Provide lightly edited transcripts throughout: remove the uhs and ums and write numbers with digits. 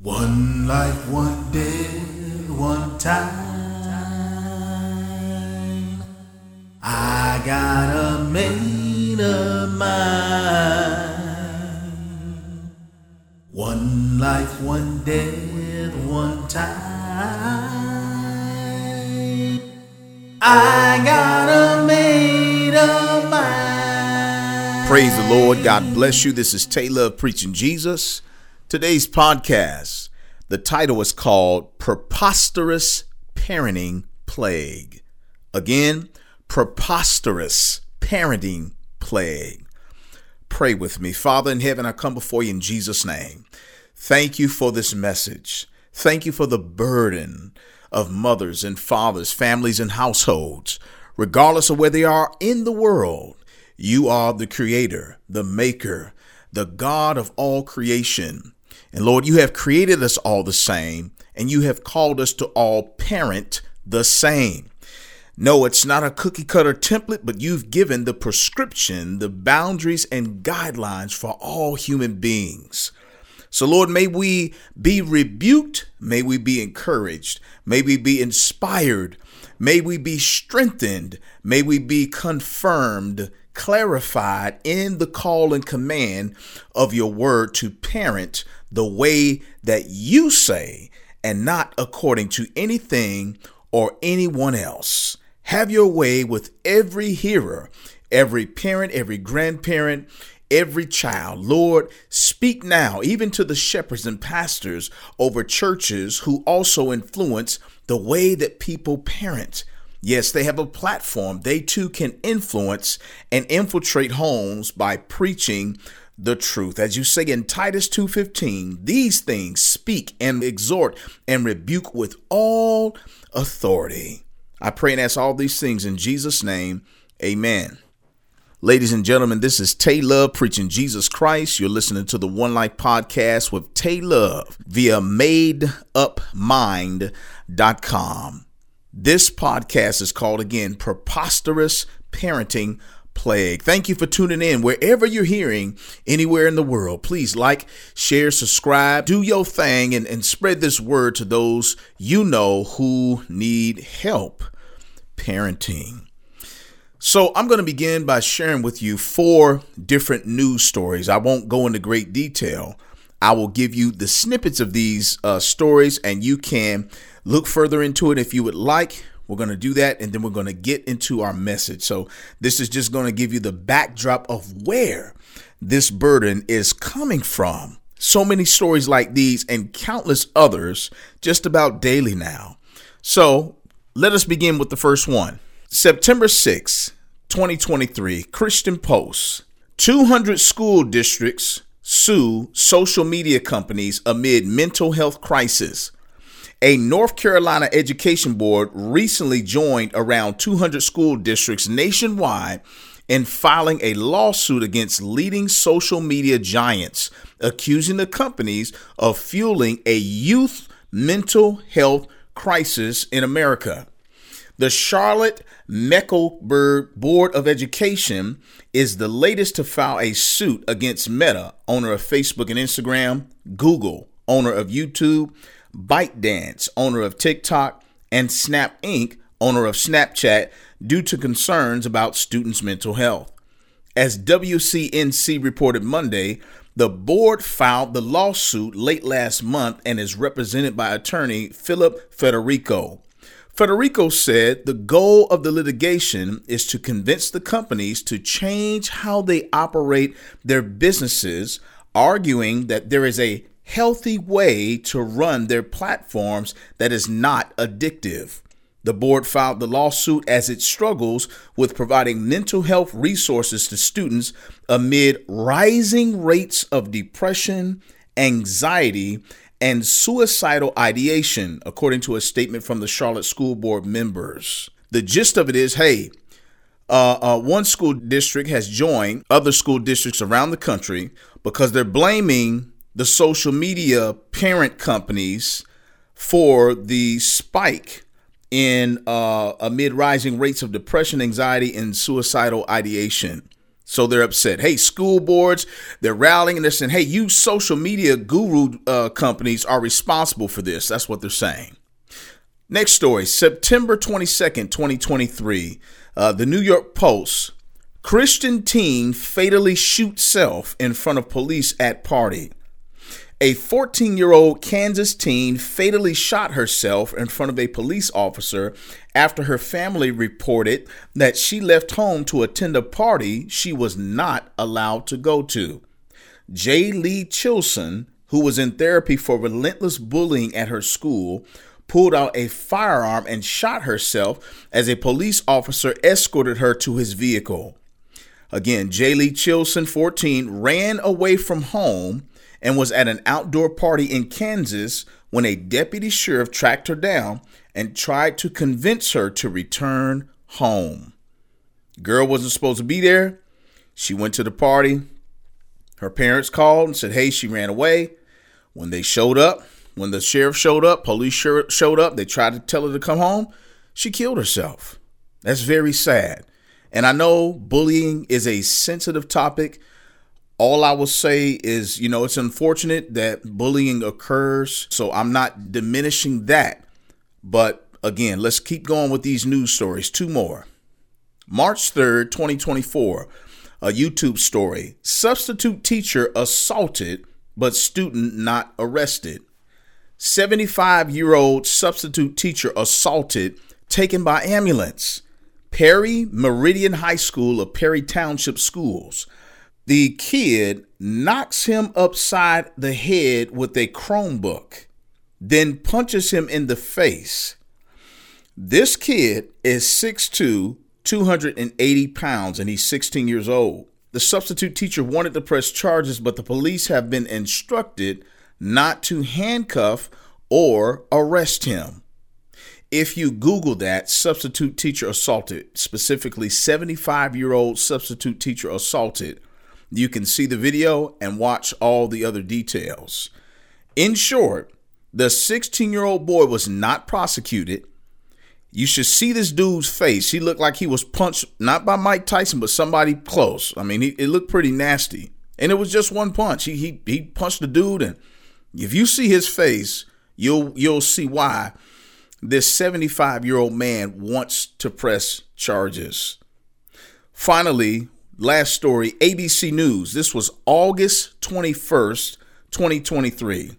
One life, one death, one time. I got a mate of mine. One life, one death, one time. I got a mate of mine. Praise the Lord. God bless you. This is Taylor Preaching Jesus. Today's podcast, the title is called Preposterous Parenting Plague. Again, Preposterous Parenting Plague. Pray with me. Father in heaven, I come before you in Jesus' name. Thank you for this message. Thank you for the burden of mothers and fathers, families and households, regardless of where they are in the world. You are the creator, the maker, the God of all creation. And Lord, you have created us all the same, and you have called us to all parent the same. No, it's not a cookie cutter template, but you've given the prescription, the boundaries and guidelines for all human beings. So Lord, may we be rebuked. May we be encouraged. May we be inspired. May we be strengthened. May we be confirmed, clarified in the call and command of your word to parent the way that you say and not according to anything or anyone else. Have your way with every hearer, every parent, every grandparent, every child. Lord, speak now, even to the shepherds and pastors over churches who also influence the way that people parent. Yes, they have a platform. They too can influence and infiltrate homes by preaching the truth. As you say in Titus 2:15, these things speak and exhort and rebuke with all authority. I pray and ask all these things in Jesus' name. Amen. Ladies and gentlemen, this is Tay Love Preaching Jesus Christ. You're listening to the One Life Podcast with Tay Love via MadeUpMind.com. This podcast is called, again, Preposterous Parenting Plague. Thank you for tuning in. Wherever you're hearing, anywhere in the world, please like, share, subscribe, do your thing, and spread this word to those you know who need help parenting. So I'm going to begin by sharing with you 4 different news stories. I won't go into great detail. I will give you the snippets of these stories, and you can look further into it if you would like. We're going to do that, and then we're going to get into our message. So this is just going to give you the backdrop of where this burden is coming from. So many stories like these and countless others just about daily now. So let us begin with the first one. September 6, 2023, Christian Post. 200 school districts sue social media companies amid mental health crisis. A North Carolina education board recently joined around 200 school districts nationwide in filing a lawsuit against leading social media giants, accusing the companies of fueling a youth mental health crisis in America. The Charlotte-Mecklenburg Board of Education is the latest to file a suit against Meta, owner of Facebook and Instagram, Google, owner of YouTube, ByteDance, owner of TikTok, and Snap Inc., owner of Snapchat, due to concerns about students' mental health. As WCNC reported Monday, the board filed the lawsuit late last month and is represented by attorney Philip Federico. Federico said the goal of the litigation is to convince the companies to change how they operate their businesses, arguing that there is a healthy way to run their platforms that is not addictive. The board filed the lawsuit as it struggles with providing mental health resources to students amid rising rates of depression, anxiety, and suicidal ideation, according to a statement from the Charlotte School Board members. The gist of it is, one school district has joined other school districts around the country because they're blaming the social media parent companies for the spike in amid rising rates of depression, anxiety, and suicidal ideation. So they're upset. Hey, school boards, they're rallying and they're saying, hey, you social media guru companies are responsible for this. That's what they're saying. Next story, September 22nd, 2023, the New York Post, Christian teen fatally shoots self in front of police at party. A 14-year-old Kansas teen fatally shot herself in front of a police officer after her family reported that she left home to attend a party she was not allowed to go to. J. Lee Chilson, who was in therapy for relentless bullying at her school, pulled out a firearm and shot herself as a police officer escorted her to his vehicle. Again, J. Lee Chilson, 14, ran away from home and was at an outdoor party in Kansas when a deputy sheriff tracked her down and tried to convince her to return home. Girl wasn't supposed to be there. She went to the party. Her parents called and said, hey, she ran away. When they showed up, when the sheriff showed up, police showed up, they tried to tell her to come home. She killed herself. That's very sad. And I know bullying is a sensitive topic. All I will say is, it's unfortunate that bullying occurs. So I'm not diminishing that. But again, let's keep going with these news stories. Two more. March 3rd, 2024, a YouTube story. Substitute teacher assaulted, but student not arrested. 75-year-old substitute teacher assaulted, taken by ambulance. Perry Meridian High School of Perry Township Schools. The kid knocks him upside the head with a Chromebook, then punches him in the face. This kid is 6'2", 280 pounds, and he's 16 years old. The substitute teacher wanted to press charges, but the police have been instructed not to handcuff or arrest him. If you Google that, substitute teacher assaulted, specifically 75-year-old substitute teacher assaulted, you can see the video and watch all the other details. In short, the 16-year-old boy was not prosecuted. You should see this dude's face. He looked like he was punched, not by Mike Tyson, but somebody close. I mean, it looked pretty nasty. And it was just one punch. He punched the dude, and if you see his face, you'll see why this 75-year-old man wants to press charges. Finally, last story, ABC News. This was August 21st, 2023.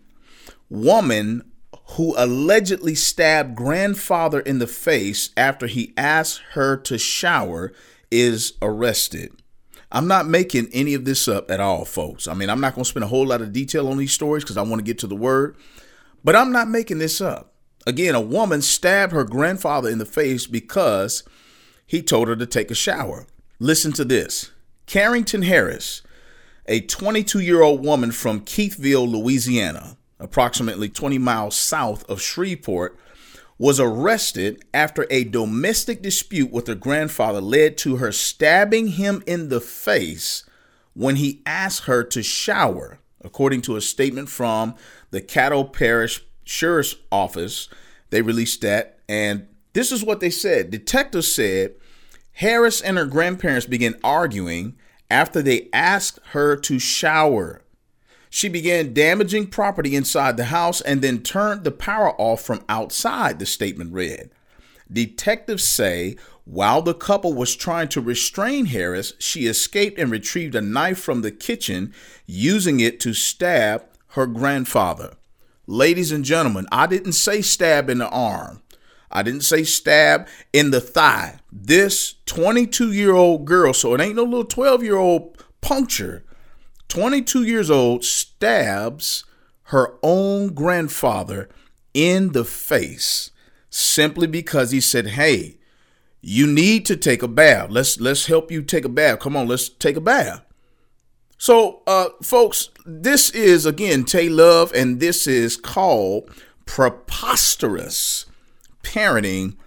Woman who allegedly stabbed grandfather in the face after he asked her to shower is arrested. I'm not making any of this up at all, folks. I mean, I'm not going to spend a whole lot of detail on these stories because I want to get to the word, but I'm not making this up. Again, a woman stabbed her grandfather in the face because he told her to take a shower. Listen to this. Carrington Harris, a 22-year-old woman from Keithville, Louisiana, approximately 20 miles south of Shreveport, was arrested after a domestic dispute with her grandfather led to her stabbing him in the face when he asked her to shower, according to a statement from the Caddo Parish Sheriff's Office. They released that, and this is what they said. Detectives said Harris and her grandparents began arguing after they asked her to shower. She began damaging property inside the house and then turned the power off from outside, the statement read. Detectives say while the couple was trying to restrain Harris, she escaped and retrieved a knife from the kitchen, using it to stab her grandfather. Ladies and gentlemen, I didn't say stab in the arm. I didn't say stab in the thigh. This 22-year-old girl, so it ain't no little 12-year-old puncture, 22 years old, stabs her own grandfather in the face simply because he said, hey, you need to take a bath. Let's help you take a bath. Come on, let's take a bath. So, folks, this is, again, Tay Love, and this is called Preposterous Parenting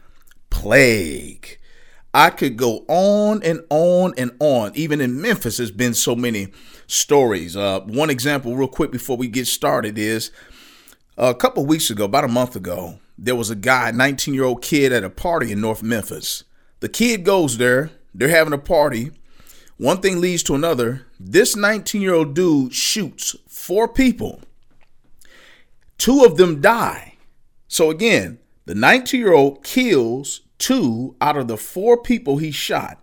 Plague. I could go on and on and on. Even in Memphis, there's been so many stories. One example real quick before we get started is a couple of weeks ago, about a month ago, there was a guy, 19-year-old kid at a party in North Memphis. The kid goes there. They're having a party. One thing leads to another. This 19-year-old dude shoots 4 people. 2 of them die. So again, the 19-year-old kills 2 out of the 4 people he shot.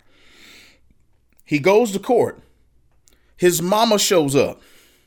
He goes to court. His mama shows up.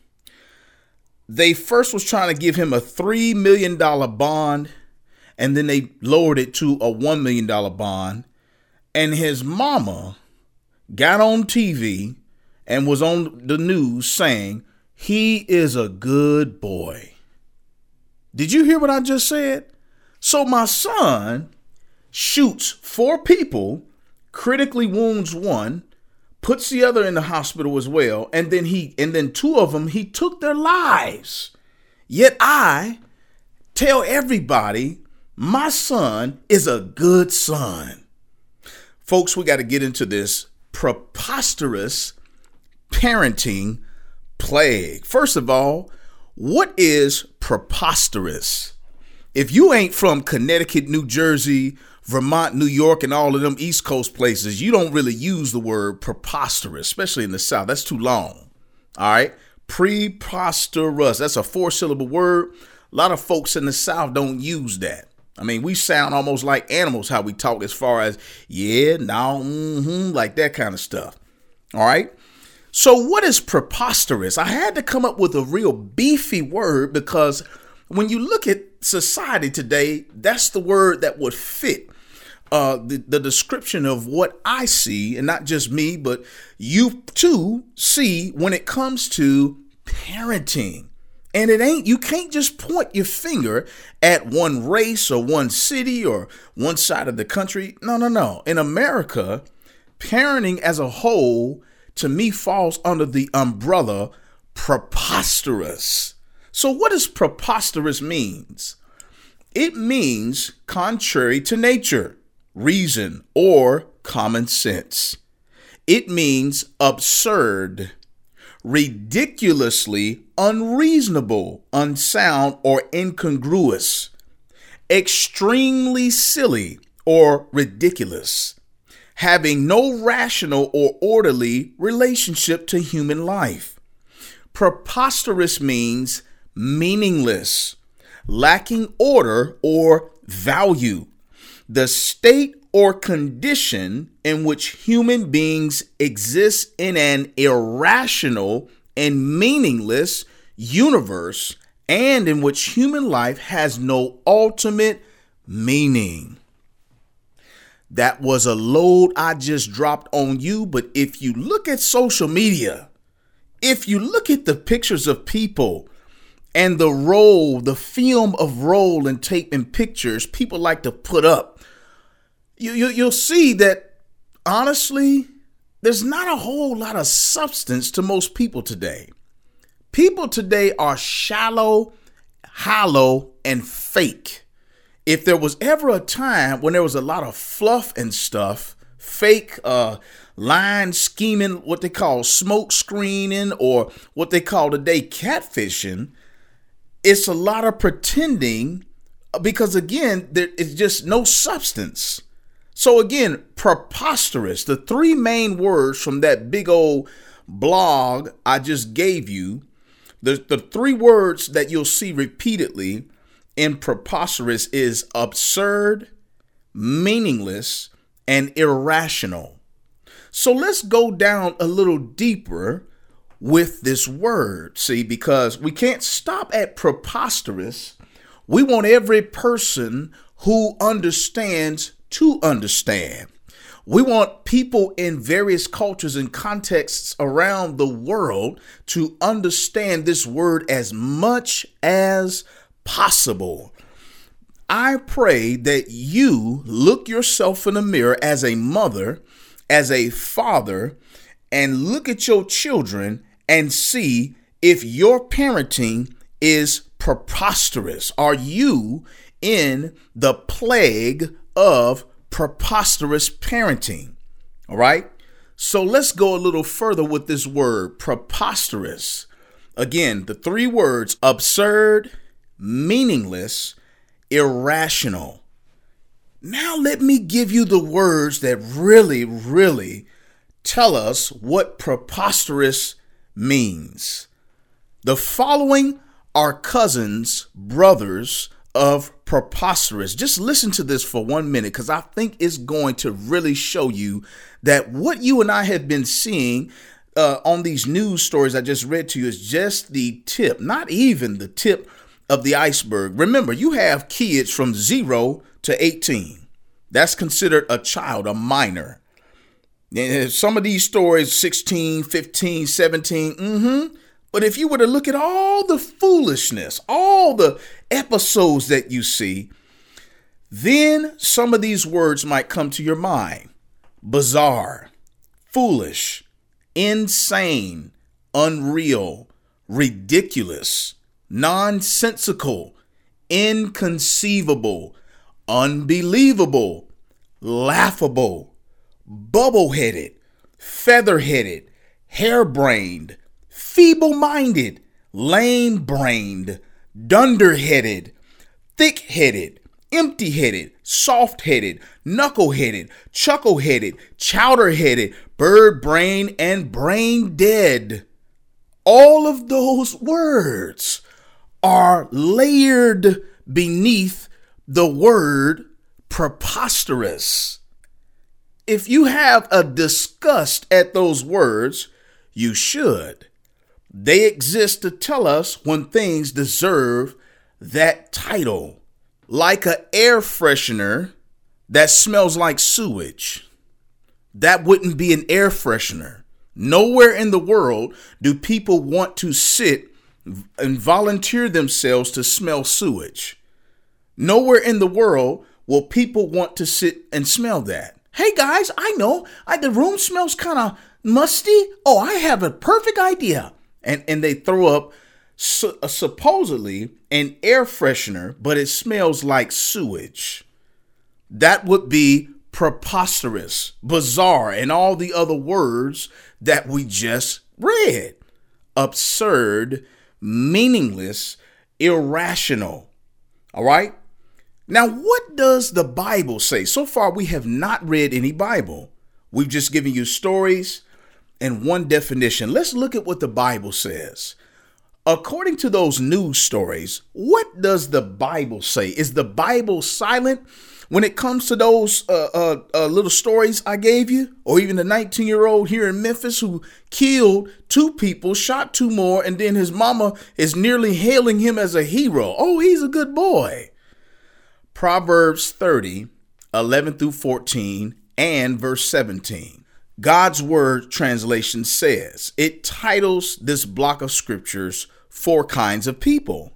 They first was trying to give him a $3 million bond, and then they lowered it to a $1 million bond. And his mama got on TV and was on the news saying, he is a good boy. Did you hear what I just said? So my son shoots 4 people, critically wounds 1, puts the other in the hospital as well, and then 2 of them, he took their lives. Yet I tell everybody my son is a good son. Folks, we got to get into this preposterous parenting plague. First of all, what is preposterous? If you ain't from Connecticut, New Jersey, Vermont, New York, and all of them East Coast places, you don't really use the word preposterous, especially in the South. That's too long. All right. Preposterous. That's a 4-syllable word. A lot of folks in the South don't use that. I mean, we sound almost like animals how we talk as far as, yeah, no, like that kind of stuff. All right. So what is preposterous? I had to come up with a real beefy word because when you look at society today, that's the word that would fit the description of what I see, and not just me, but you too see when it comes to parenting. And you can't just point your finger at one race or one city or one side of the country. No. In America, parenting as a whole, to me, falls under the umbrella preposterous. So what does preposterous means? It means contrary to nature, reason, or common sense. It means absurd, ridiculously unreasonable, unsound, or incongruous, extremely silly or ridiculous, having no rational or orderly relationship to human life. Preposterous means meaningless, lacking order or value, the state or condition in which human beings exist in an irrational and meaningless universe, and in which human life has no ultimate meaning. That was a load I just dropped on you, but if you look at social media, if you look at the pictures of people and the film of roll and tape and pictures people like to put up, you'll see that, honestly, there's not a whole lot of substance to most people today. People today are shallow, hollow, and fake. If there was ever a time when there was a lot of fluff and stuff, fake line scheming, what they call smoke screening, or what they call today catfishing, it's a lot of pretending because, again, there is just no substance. So again, preposterous, the 3 main words from that big old blog I just gave you, the 3 words that you'll see repeatedly in preposterous is absurd, meaningless, and irrational. So let's go down a little deeper with this word, see, because we can't stop at preposterous. We want every person who understands to understand. We want people in various cultures and contexts around the world to understand this word as much as possible. I pray that you look yourself in the mirror as a mother, as a father, and look at your children and see if your parenting is preposterous. Are you in the plague of preposterous parenting? All right. So let's go a little further with this word preposterous. Again, the 3 words: absurd, meaningless, irrational. Now let me give you the words that really tell us what preposterous means. The following are cousins, brothers of preposterous. Just listen to this for 1 minute, because I think it's going to really show you that what you and I have been seeing on these news stories I just read to you is just the tip, not even the tip of the iceberg. Remember, you have kids from 0 to 18. That's considered a child, a minor. And some of these stories, 16, 15, 17, But if you were to look at all the foolishness, all the episodes that you see, then some of these words might come to your mind. Bizarre, foolish, insane, unreal, ridiculous, nonsensical, inconceivable, unbelievable, laughable, bubble-headed, feather-headed, harebrained, feeble-minded, lame-brained, dunder-headed, thick-headed, empty-headed, soft-headed, knuckle-headed, chuckle-headed, chowder-headed, bird-brained, and brain-dead. All of those words are layered beneath the word preposterous. If you have a disgust at those words, you should. They exist to tell us when things deserve that title. Like an air freshener that smells like sewage. That wouldn't be an air freshener. Nowhere in the world do people want to sit and volunteer themselves to smell sewage. Nowhere in the world will people want to sit and smell that. Hey guys, I know the room smells kind of musty. Oh, I have a perfect idea. And they throw up supposedly an air freshener, but it smells like sewage. That would be preposterous, bizarre, and all the other words that we just read. Absurd, meaningless, irrational. All right. Now, what does the Bible say? So far, we have not read any Bible. We've just given you stories and one definition. Let's look at what the Bible says. According to those news stories, what does the Bible say? Is the Bible silent when it comes to those little stories I gave you? Or even the 19-year-old here in Memphis who killed 2 people, shot 2 more, and then his mama is nearly hailing him as a hero. Oh, he's a good boy. Proverbs 30, 11 through 14, and verse 17. God's Word translation says, it titles this block of scriptures 4 kinds of people.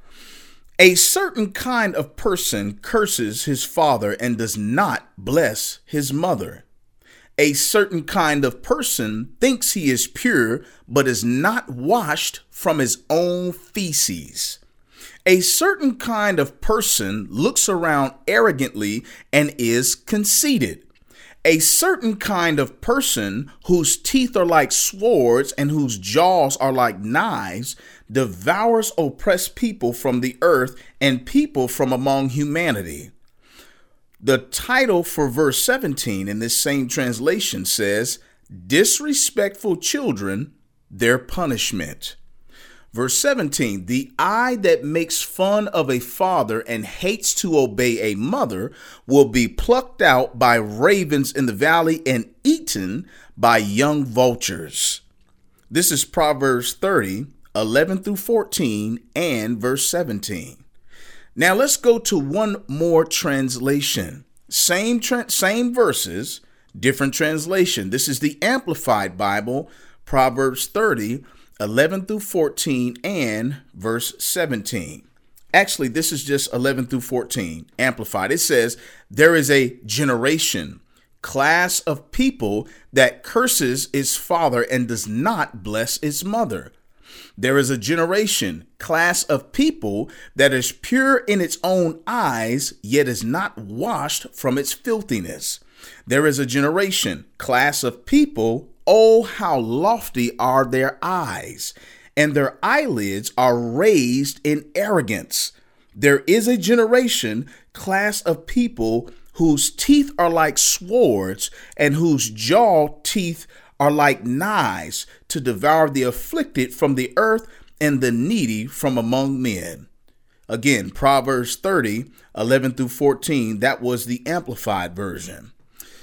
A certain kind of person curses his father and does not bless his mother. A certain kind of person thinks he is pure, but is not washed from his own feces. A certain kind of person looks around arrogantly and is conceited. A certain kind of person whose teeth are like swords and whose jaws are like knives devours oppressed people from the earth and people from among humanity. The title for verse 17 in this same translation says, disrespectful children, their punishment. Verse 17, the eye that makes fun of a father and hates to obey a mother will be plucked out by ravens in the valley and eaten by young vultures. This is Proverbs 30, 11 through 14, and verse 17. Now let's go to one more translation. Same verses, different translation. This is the Amplified Bible, Proverbs 30, 11 through 14, and verse 17. Actually, this is just 11 through 14, Amplified. It says, there is a generation, class of people that curses its father and does not bless its mother. There is a generation, class of people that is pure in its own eyes, yet is not washed from its filthiness. There is a generation, class of people, oh, how lofty are their eyes, and their eyelids are raised in arrogance. There is a generation, class of people, whose teeth are like swords and whose jaw teeth are like knives, to devour the afflicted from the earth and the needy from among men. Again, Proverbs 30:11-14. That was the Amplified version.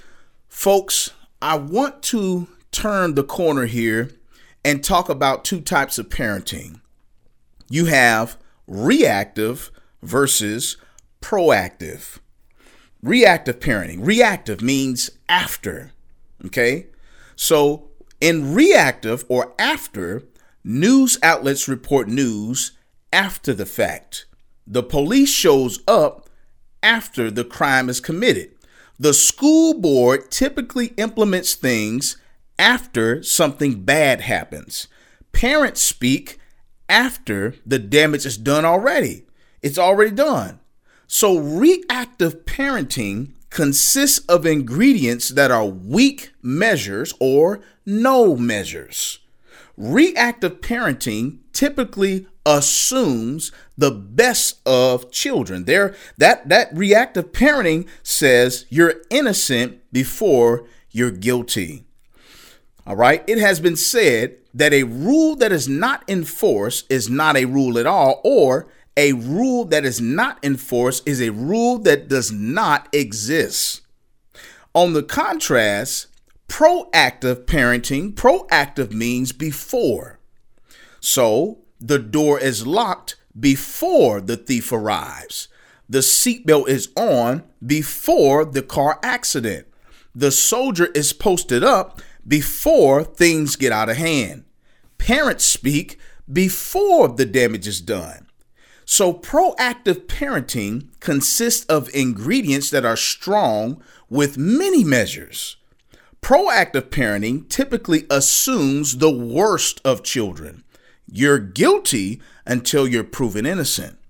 Folks, I want to turn the corner here and talk about two types of parenting. You have reactive versus proactive. Reactive parenting. Reactive means after. Okay? So in reactive or after, news outlets report news after the fact. The police shows up after the crime is committed. The school board typically implements things after something bad happens. Parents speak after the damage is done already. It's already done. So reactive parenting consists of ingredients that are weak measures or no measures. Reactive parenting typically assumes the best of children. That reactive parenting says you're innocent before you're guilty. All right. It has been said that a rule that is not enforced is not a rule at all, or a rule that is not enforced is a rule that does not exist. On the contrast, proactive parenting, proactive means before. So the door is locked before the thief arrives. The seatbelt is on before the car accident. The soldier is posted up before things get out of hand. Parents speak before the damage is done. So proactive parenting consists of ingredients that are strong with many measures. Proactive parenting typically assumes the worst of children. You're guilty until you're proven innocent.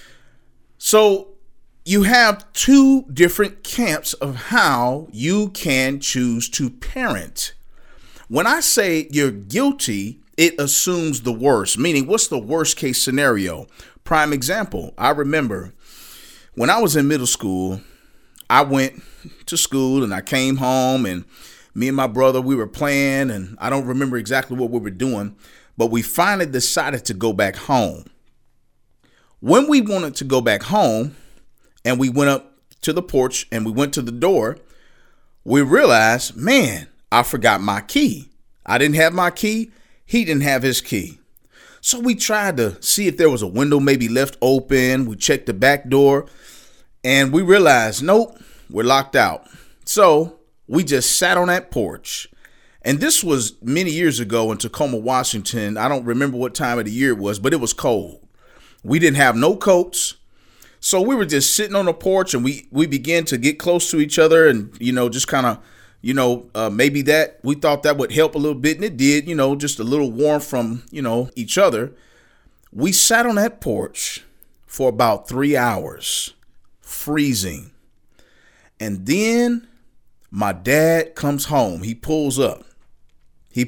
So you have two different camps of how you can choose to parent. When I say you're guilty, it assumes the worst, meaning what's the worst case scenario? Prime example, I remember when I was in middle school, I went to school and I came home and me and my brother, we were playing, and I don't remember exactly what we were doing, but we finally decided to go back home. When we wanted to go back home and we went up to the porch and we went to the door, we realized, man, I forgot my key. I didn't have my key. He didn't have his key. So we tried to see if there was a window maybe left open. We checked the back door and we realized, nope, we're locked out. So we just sat on that porch. And this was many years ago in Tacoma, Washington. I don't remember what time of the year it was, but it was cold. We didn't have no coats. So we were just sitting on the porch and we began to get close to each other and, just kind of, maybe that we thought that would help a little bit. And it did, just a little warmth from, each other. We sat on that porch for about 3 hours, freezing. And then my dad comes home. He pulls up. He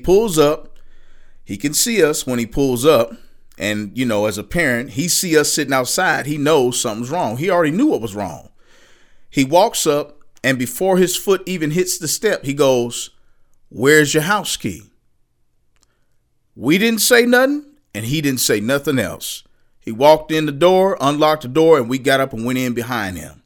can see us when he pulls up. And, as a parent, he see us sitting outside. He knows something's wrong. He already knew what was wrong. He walks up. And before his foot even hits the step, he goes, "Where's your house key?" We didn't say nothing, and he didn't say nothing else. He walked in the door, unlocked the door, and we got up and went in behind him.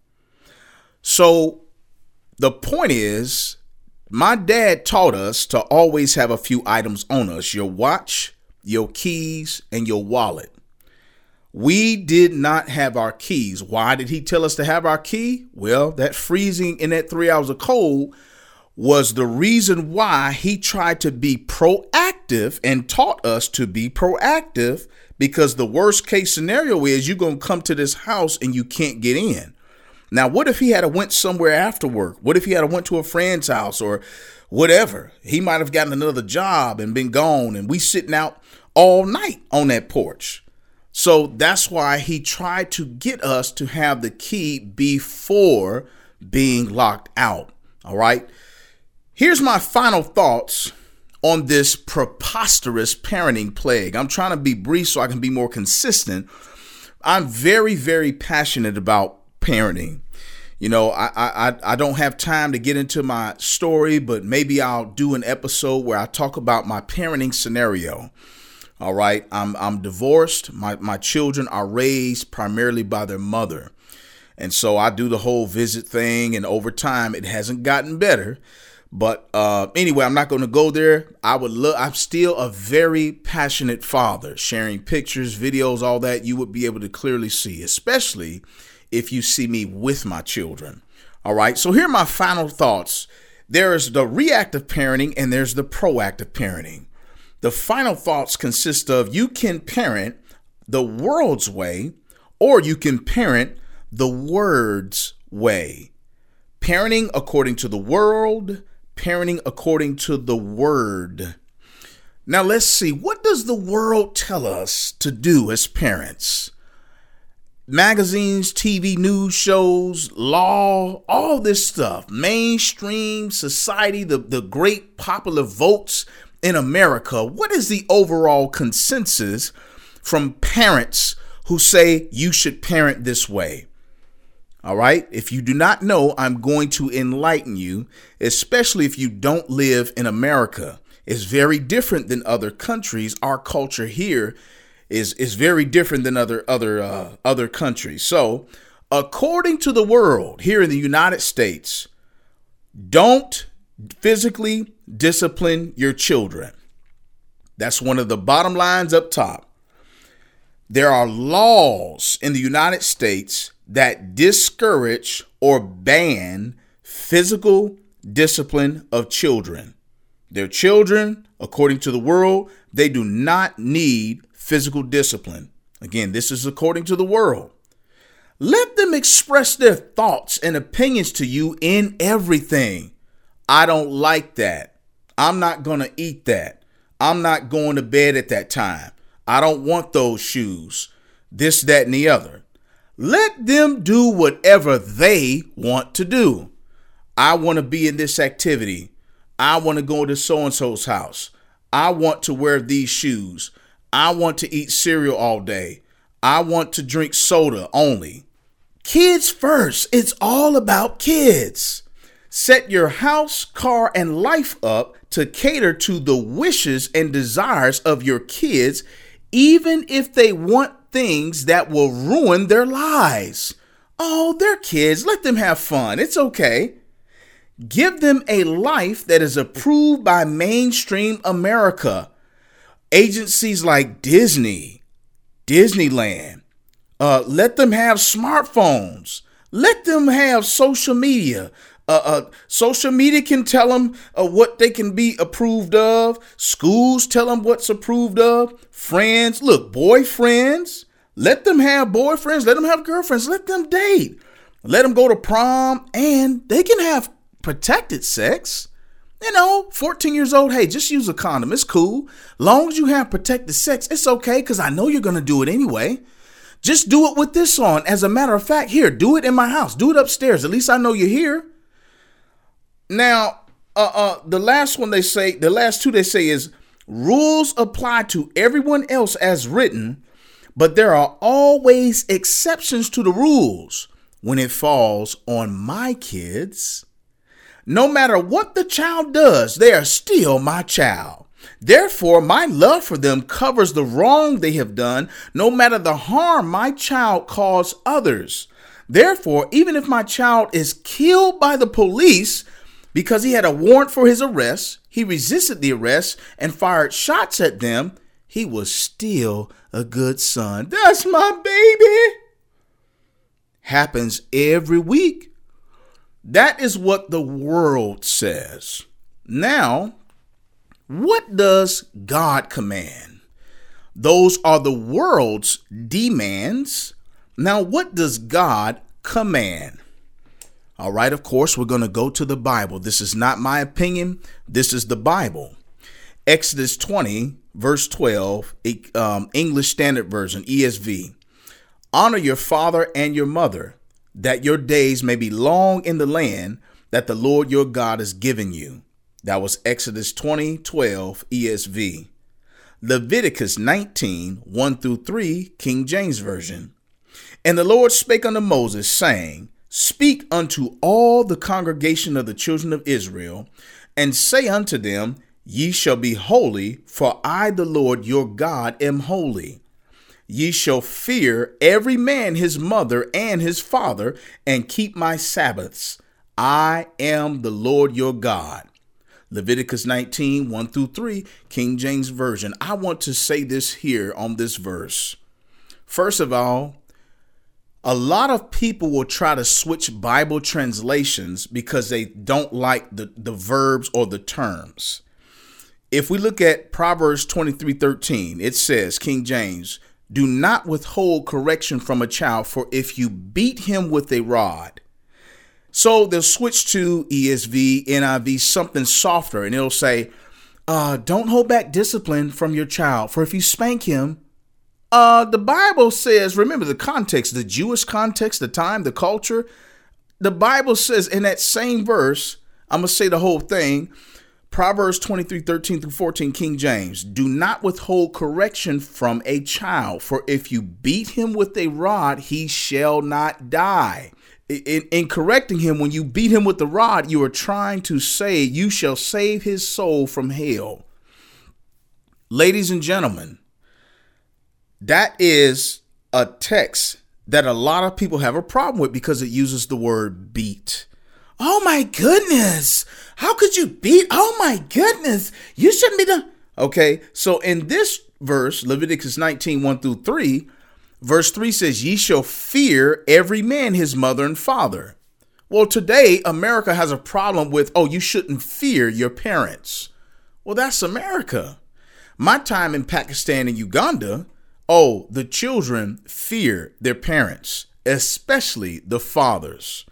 So the point is, my dad taught us to always have a few items on us: your watch, your keys, and your wallet. We did not have our keys. Why did he tell us to have our key? Well, that freezing in that 3 hours of cold was the reason why he tried to be proactive and taught us to be proactive, because the worst case scenario is you're going to come to this house and you can't get in. Now, what if he had went somewhere after work? What if he had went to a friend's house or whatever? He might have gotten another job and been gone, and we sitting out all night on that porch. So that's why he tried to get us to have the key before being locked out. All right. Here's my final thoughts on this preposterous parenting plague. I'm trying to be brief so I can be more consistent. I'm very, very passionate about parenting. I don't have time to get into my story, but maybe I'll do an episode where I talk about my parenting scenario. All right. I'm divorced. My children are raised primarily by their mother. And so I do the whole visit thing. And over time, it hasn't gotten better. But anyway, I'm not going to go there. I'm still a very passionate father, sharing pictures, videos, all that you would be able to clearly see, especially if you see me with my children. All right. So here are my final thoughts. There is the reactive parenting and there's the proactive parenting. The final thoughts consist of you can parent the world's way or you can parent the word's way. Parenting according to the world, parenting according to the word. Now let's see, what does the world tell us to do as parents? Magazines, TV news shows, law, all this stuff, mainstream society, the great popular votes in America. What is the overall consensus from parents who say you should parent this way? All right. If you do not know, I'm going to enlighten you, especially if you don't live in America. It's very different than other countries. Our culture here is very different than other countries. So, according to the world here in the United States, don't physically discipline your children. That's one of the bottom lines up top. There are laws in the United States that discourage or ban physical discipline of children. Their children, according to the world, they do not need physical discipline. Again, this is according to the world. Let them express their thoughts and opinions to you in everything. I don't like that. I'm not going to eat that. I'm not going to bed at that time. I don't want those shoes. This, that, and the other. Let them do whatever they want to do. I want to be in this activity. I want to go to so-and-so's house. I want to wear these shoes. I want to eat cereal all day. I want to drink soda only. Kids first. It's all about kids. Set your house, car, and life up to cater to the wishes and desires of your kids, even if they want things that will ruin their lives. Oh, they're kids. Let them have fun. It's okay. Give them a life that is approved by mainstream America. Agencies like Disney, Disneyland. Let them have smartphones. Let them have social media. Social media can tell them what they can be approved of. Schools tell them what's approved of. Friends, look, boyfriends. Let them have boyfriends. Let them have girlfriends. Let them date. Let them go to prom, and they can have protected sex. 14 years old, hey, just use a condom. It's cool. Long as you have protected sex, it's okay, because I know you're going to do it anyway. Just do it with this on. As a matter of fact, here, do it in my house. Do it upstairs. At least I know you're here. Now, the last two they say is rules apply to everyone else as written, but there are always exceptions to the rules when it falls on my kids. No matter what the child does, they are still my child. Therefore, my love for them covers the wrong they have done, no matter the harm my child caused others. Therefore, even if my child is killed by the police because he had a warrant for his arrest, he resisted the arrest and fired shots at them, he was still a good son. That's my baby. Happens every week. That is what the world says. Now, what does God command? Those are the world's demands. Now, what does God command? All right, of course, we're going to go to the Bible. This is not my opinion. This is the Bible. Exodus 20, verse 12, English Standard Version, ESV. Honor your father and your mother, that your days may be long in the land that the Lord your God has given you. That was Exodus 20:12 ESV. Leviticus 19:1-3 King James Version. And the Lord spake unto Moses, saying, speak unto all the congregation of the children of Israel, and say unto them, Ye shall be holy, for I, the Lord your God, am holy. Ye shall fear every man his mother and his father, and keep my Sabbaths. I am the Lord your God. Leviticus 19, 1 through 3, King James Version. I want to say this here on this verse. First of all, a lot of people will try to switch Bible translations because they don't like the verbs or the terms. If we look at Proverbs 23:13, it says, King James, do not withhold correction from a child, for if you beat him with a rod. So they'll switch to ESV, NIV, something softer, and it'll say, don't hold back discipline from your child, for if you spank him, the Bible says, remember the context, the Jewish context, the time, the culture. The Bible says in that same verse, I'm going to say the whole thing, Proverbs 23:13 through 14, King James, do not withhold correction from a child, for if you beat him with a rod, he shall not die. In correcting him, when you beat him with the rod, you are trying to say you shall save his soul from hell. Ladies and gentlemen, that is a text that a lot of people have a problem with because it uses the word beat. Oh my goodness. How could you beat? Oh my goodness. You shouldn't be done. Okay. So in this verse, Leviticus 19, 1 through 3, verse 3 says, ye shall fear every man his mother and father. Well, today, America has a problem with, you shouldn't fear your parents. Well, that's America. My time in Pakistan and Uganda, the children fear their parents, especially the fathers.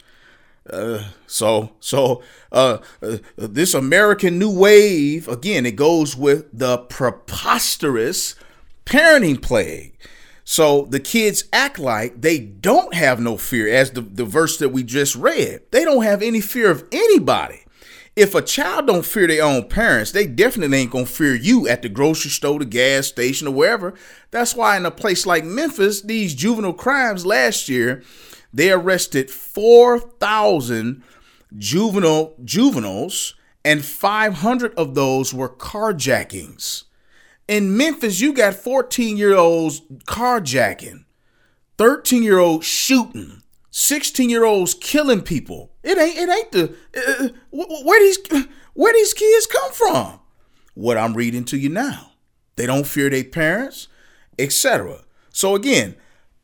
This American new wave, again, it goes with the preposterous parenting plague. So the kids act like they don't have no fear, as the verse that we just read. They don't have any fear of anybody. If a child don't fear their own parents, they definitely ain't going to fear you at the grocery store, the gas station, or wherever. That's why in a place like Memphis, these juvenile crimes last year, they arrested 4,000 juveniles, and 500 of those were carjackings. In Memphis, you got 14-year-olds carjacking, 13-year-olds shooting, 16-year-olds killing people. It ain't where these kids come from. What I'm reading to you now. They don't fear their parents, etc. So again,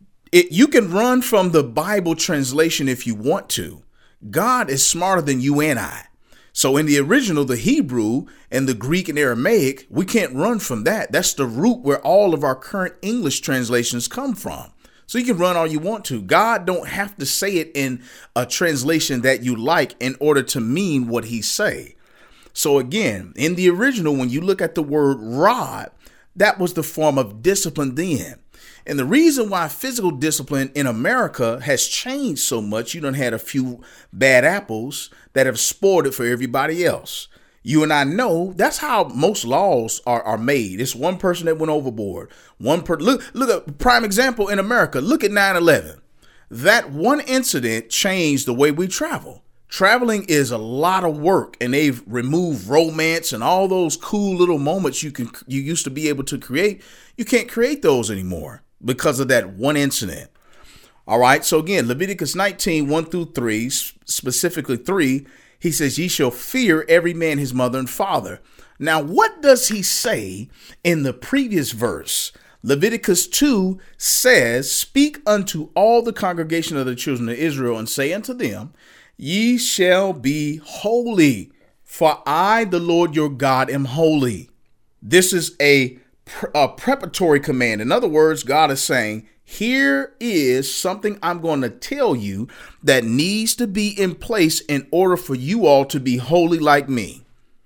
you can run from the Bible translation if you want to. God is smarter than you and I. So in the original, the Hebrew and the Greek and Aramaic, we can't run from that. That's the root where all of our current English translations come from. So you can run all you want to. God don't have to say it in a translation that you like in order to mean what he say. So again, in the original, when you look at the word rod, that was the form of discipline then. And the reason why physical discipline in America has changed so much, you done had a few bad apples that have spoiled it for everybody else. You and I know that's how most laws are made. It's one person that went overboard. Look at prime example in America. Look at 9/11. That one incident changed the way we travel. Traveling is a lot of work, and they've removed romance and all those cool little moments you used to be able to create. You can't create those anymore because of that one incident. All right. So again, Leviticus 19, 1 through 3, specifically 3, he says, ye shall fear every man his mother and father. Now, what does he say in the previous verse? Leviticus 2 says, speak unto all the congregation of the children of Israel and say unto them, ye shall be holy, for I, the Lord your God, am holy. This is a preparatory command. In other words, God is saying, here is something I'm going to tell you that needs to be in place in order for you all to be holy like me.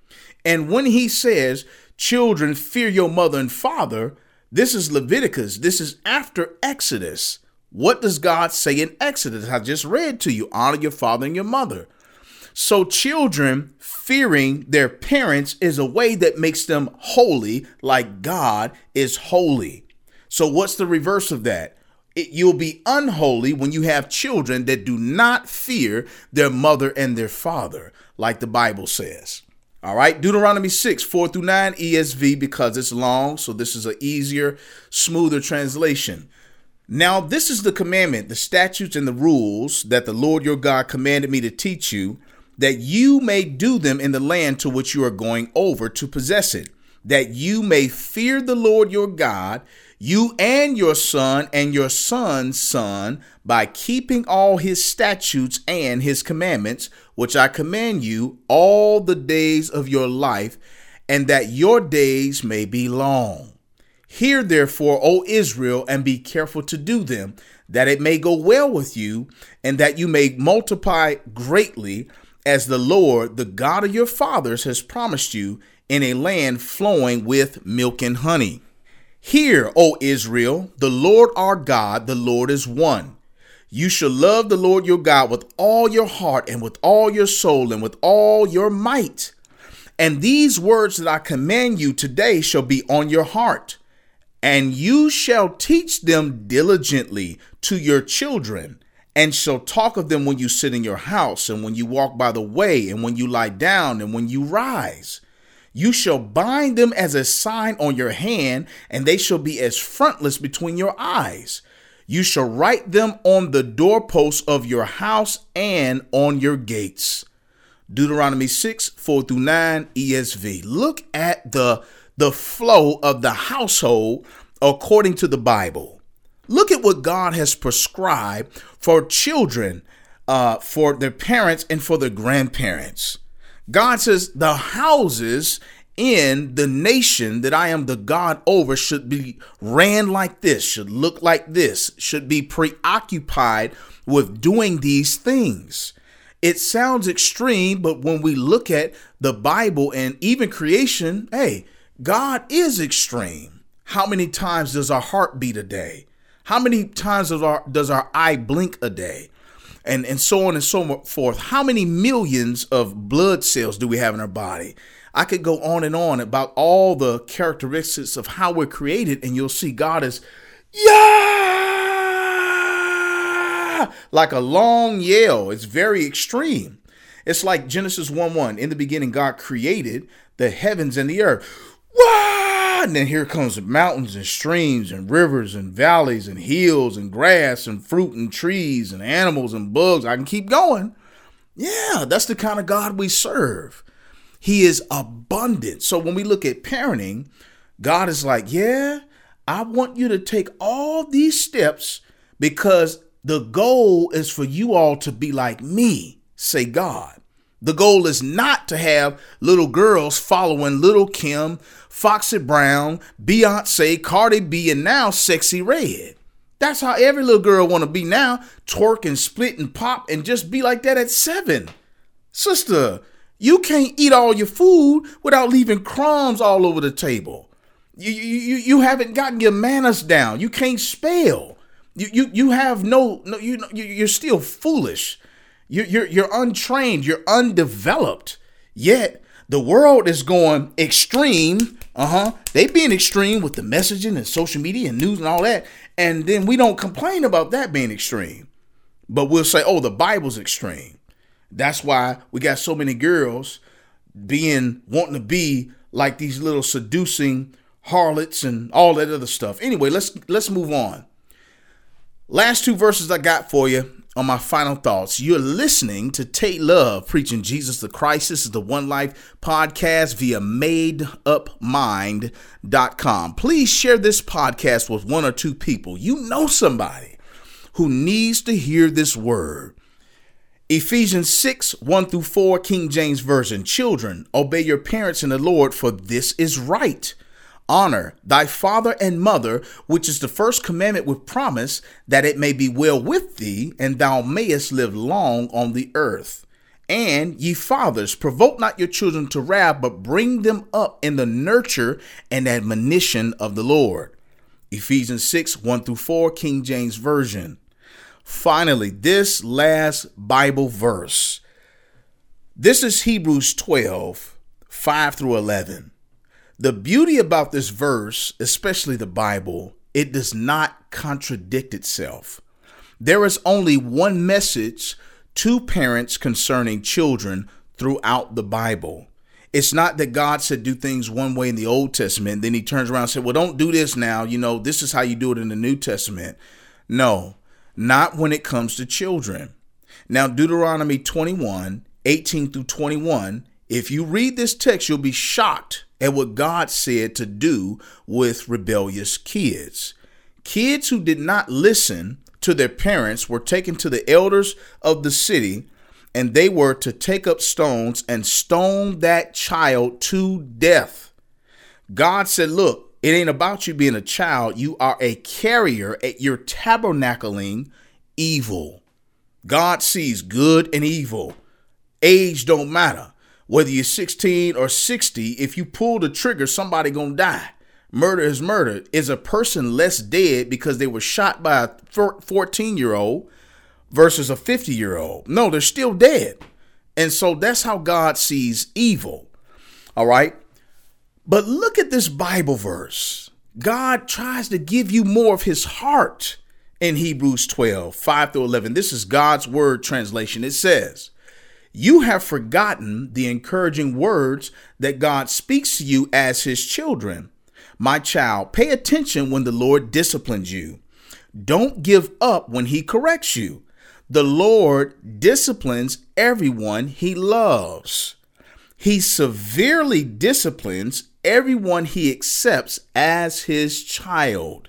And when he says, children, fear your mother and father, this is Leviticus. This is after Exodus. What does God say in Exodus? I just read to you, honor your father and your mother. So children fearing their parents is a way that makes them holy like God is holy. So what's the reverse of that? You'll be unholy when you have children that do not fear their mother and their father, like the Bible says. All right, Deuteronomy 6:4-9 ESV, because it's long, so this is an easier, smoother translation. Now, this is the commandment, the statutes and the rules that the Lord your God commanded me to teach you, that you may do them in the land to which you are going over to possess it, that you may fear the Lord your God, you and your son and your son's son, by keeping all his statutes and his commandments, which I command you all the days of your life, and that your days may be long. Hear therefore, O Israel, and be careful to do them, that it may go well with you, and that you may multiply greatly, as the Lord, the God of your fathers, has promised you, in a land flowing with milk and honey. Hear, O Israel, the Lord our God, the Lord is one. You shall love the Lord your God with all your heart and with all your soul and with all your might. And these words that I command you today shall be on your heart, and you shall teach them diligently to your children, and shall talk of them when you sit in your house, and when you walk by the way, and when you lie down, and when you rise. You shall bind them as a sign on your hand, and they shall be as frontlets between your eyes. You shall write them on the doorposts of your house and on your gates. Deuteronomy 6:4-9 ESV. Look at the flow of the household according to the Bible. Look at what God has prescribed for children, for their parents and for their grandparents. God says the houses in the nation that I am the God over should be ran like this, should look like this, should be preoccupied with doing these things. It sounds extreme, but when we look at the Bible and even creation, hey, God is extreme. How many times does our heart beat a day? How many times does our eye blink a day? And so on and so forth. How many millions of blood cells do we have in our body? I could go on and on about all the characteristics of how we're created, and you'll see God is, yeah, like a long yell. It's very extreme. It's like Genesis 1:1. In the beginning, God created the heavens and the earth. Wow! And then here comes mountains and streams and rivers and valleys and hills and grass and fruit and trees and animals and bugs. I can keep going. Yeah, that's the kind of God we serve. He is abundant. So when we look at parenting, God is like, yeah, I want you to take all these steps because the goal is for you all to be like me, say God. The goal is not to have little girls following Little Kim, Foxy Brown, Beyonce, Cardi B, and now Sexy Red. That's how every little girl want to be now, twerk and split and pop and just be like that at 7. Sister, you can't eat all your food without leaving crumbs all over the table. You haven't gotten your manners down. You can't spell. You have you're still foolish. You're untrained. You're undeveloped. Yet the world is going extreme. They being extreme with the messaging and social media and news and all that. And then we don't complain about that being extreme. But we'll say, oh, the Bible's extreme. That's why we got so many girls wanting to be like these little seducing harlots and all that other stuff. Anyway, let's move on. Last 2 verses I got for you on my final thoughts. You're listening to Tate Love, preaching Jesus the Christ. This is the One Life podcast via madeupmind.com. Please share this podcast with 1 or 2 people. You know somebody who needs to hear this word. Ephesians 6:1-4, King James Version. Children, obey your parents in the Lord, for this is right. Honor thy father and mother, which is the first commandment with promise, that it may be well with thee, and thou mayest live long on the earth. And ye fathers, provoke not your children to wrath, but bring them up in the nurture and admonition of the Lord. Ephesians 6:1-4, King James Version. Finally, this last Bible verse. This is Hebrews 12:5-11. The beauty about this verse, especially the Bible, It does not contradict itself. There is only one message to parents concerning children throughout the Bible. It's not that God said do things one way in the Old Testament, then he turns around and said, well, don't do this now. This is how you do it in the New Testament. No, not when it comes to children. Now, Deuteronomy 21:18-21, if you read this text, you'll be shocked at what God said to do with rebellious kids. Kids who did not listen to their parents were taken to the elders of the city, and they were to take up stones and stone that child to death. God said, look, it ain't about you being a child. You are a carrier. You're tabernacling evil. God sees good and evil. Age don't matter. Whether you're 16 or 60, if you pull the trigger, somebody gonna die. Murder is murder. Is a person less dead because they were shot by a 14-year-old versus a 50-year-old? No, they're still dead. And so that's how God sees evil. All right. But look at this Bible verse. God tries to give you more of his heart in Hebrews 12:5-11. This is God's word translation. It says, you have forgotten the encouraging words that God speaks to you as his children. My child, pay attention when the Lord disciplines you. Don't give up when he corrects you. The Lord disciplines everyone he loves. He severely disciplines everyone he accepts as his child.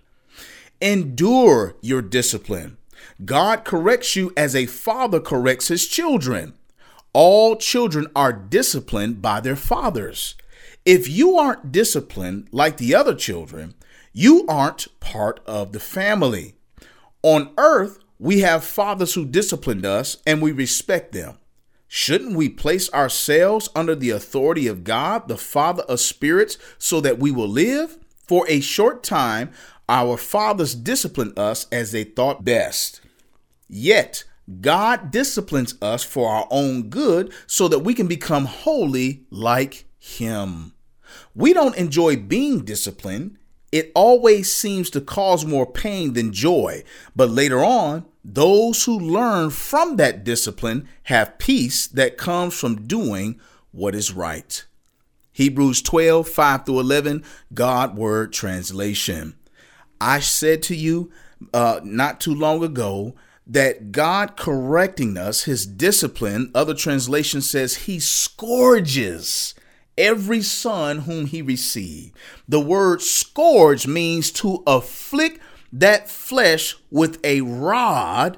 Endure your discipline. God corrects you as a father corrects his children. All children are disciplined by their fathers. If you aren't disciplined like the other children, you aren't part of the family. On earth, we have fathers who disciplined us and we respect them. Shouldn't we place ourselves under the authority of God, the Father of spirits, so that we will live? For a short time, our fathers disciplined us as they thought best. Yet, God disciplines us for our own good so that we can become holy like him. We don't enjoy being disciplined. It always seems to cause more pain than joy. But later on, those who learn from that discipline have peace that comes from doing what is right. Hebrews 12:5-11, God Word Translation. I said to you not too long ago that God correcting us, his discipline, other translation says he scourges every son whom he received. The word scourge means to afflict that flesh with a rod,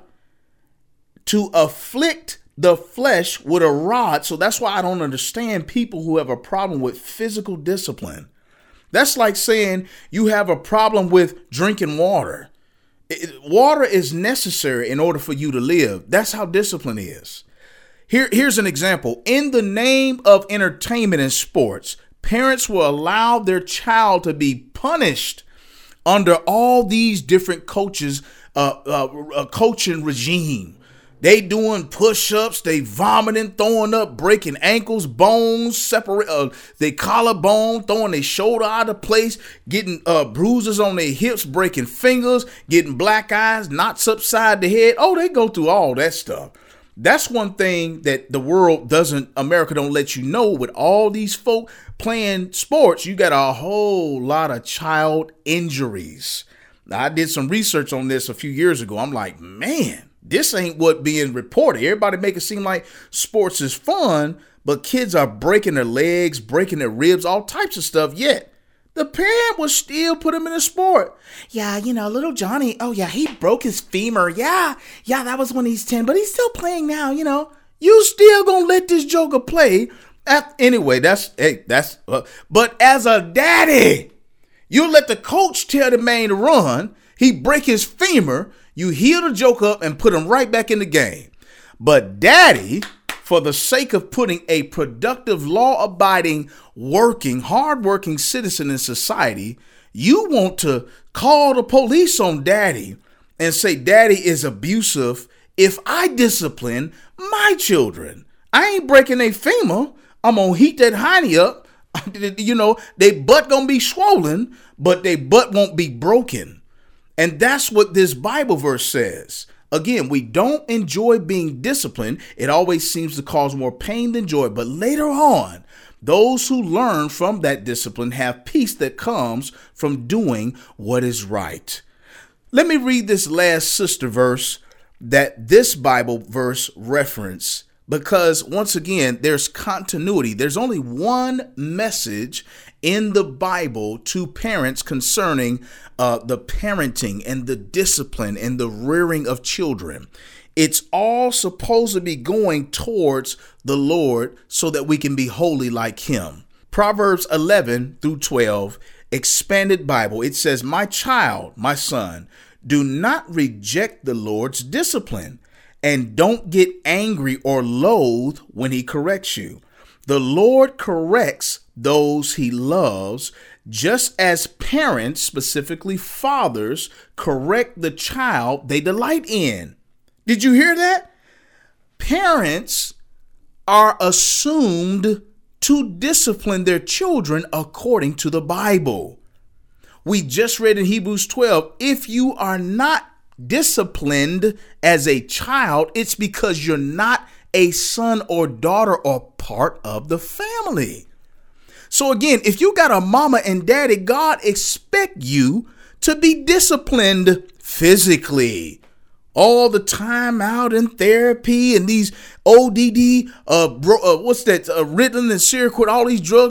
to afflict the flesh with a rod. So that's why I don't understand people who have a problem with physical discipline. That's like saying you have a problem with drinking water. Water is necessary in order for you to live. That's how discipline is. Here's an example. In the name of entertainment and sports, parents will allow their child to be punished under all these different coaches, coaching regime. They doing push-ups, they vomiting, throwing up, breaking ankles, bones, separate, they collarbone, throwing their shoulder out of place, getting bruises on their hips, breaking fingers, getting black eyes, knots upside the head. Oh, they go through all that stuff. That's one thing that the world America don't let you know. With all these folk playing sports, you got a whole lot of child injuries. Now, I did some research on this a few years ago. I'm like, man, this ain't what being reported. Everybody make it seem like sports is fun, but kids are breaking their legs, breaking their ribs, all types of stuff. Yet the parent will still put him in a sport. Yeah, little Johnny. Oh yeah, he broke his femur. Yeah, that was when he's 10, but he's still playing now. You still gonna let this joker play? Anyway, but as a daddy, you let the coach tell the man to run. He break his femur. You heal the joke up and put him right back in the game. But daddy, for the sake of putting a productive, law-abiding, hard-working citizen in society, you want to call the police on daddy and say daddy is abusive if I discipline my children. I ain't breaking their femur. I'm going to heat that hiney up. They butt going to be swollen, but they butt won't be broken. And that's what this Bible verse says. Again, we don't enjoy being disciplined. It always seems to cause more pain than joy. But later on, those who learn from that discipline have peace that comes from doing what is right. Let me read this last sister verse that this Bible verse reference, because once again, there's continuity. There's only one message in the Bible to parents concerning the parenting and the discipline and the rearing of children. It's all supposed to be going towards the Lord so that we can be holy like him. Proverbs 11 through 12, Expanded Bible. It says, "My child, my son, do not reject the Lord's discipline, and don't get angry or loath when he corrects you. The Lord corrects those he loves, just as parents, specifically fathers, correct the child they delight in." Did you hear that? Parents are assumed to discipline their children according to the Bible. We just read in Hebrews 12, if you are not disciplined as a child, it's because you're not a son or daughter or part of the family. So again, if you got a mama and daddy, God expect you to be disciplined physically. All the time out in therapy and these ODD, Ritalin and Seroquel, all these drugs.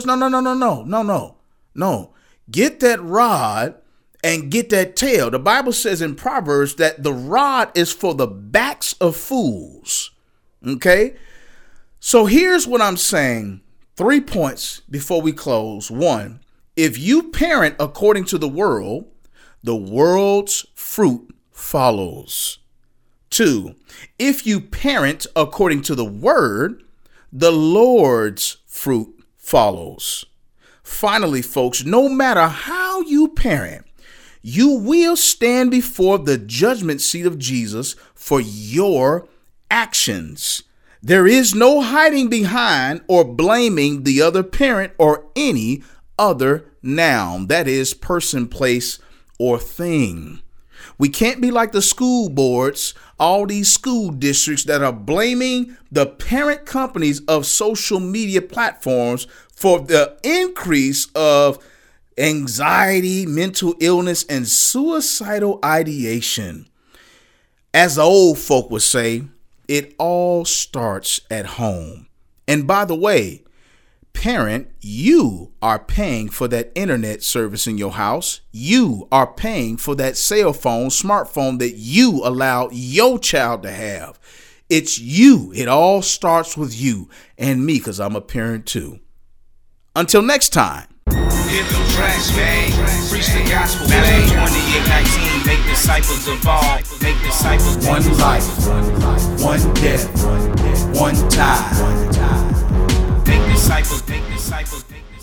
No. Get that rod and get that tail. The Bible says in Proverbs that the rod is for the backs of fools. Okay? So here's what I'm saying. 3 points before we close. 1, if you parent according to the world's fruit follows. 2, if you parent according to the word, the Lord's fruit follows. Finally, folks, no matter how you parent, you will stand before the judgment seat of Jesus for your actions. There is no hiding behind or blaming the other parent or any other noun, that is, person, place, or thing. We can't be like the school boards, all these school districts that are blaming the parent companies of social media platforms for the increase of anxiety, mental illness, and suicidal ideation. As the old folk would say, it all starts at home. And by the way, parent, you are paying for that internet service in your house. You are paying for that cell phone, smartphone that you allow your child to have. It's you. It all starts with you and me, because I'm a parent too. Until next time. Hit them tracks, man. Preach the gospel, man. 28:19, make disciples of all. Make disciples. One life, one death, one time. Make disciples, make disciples, make disciples.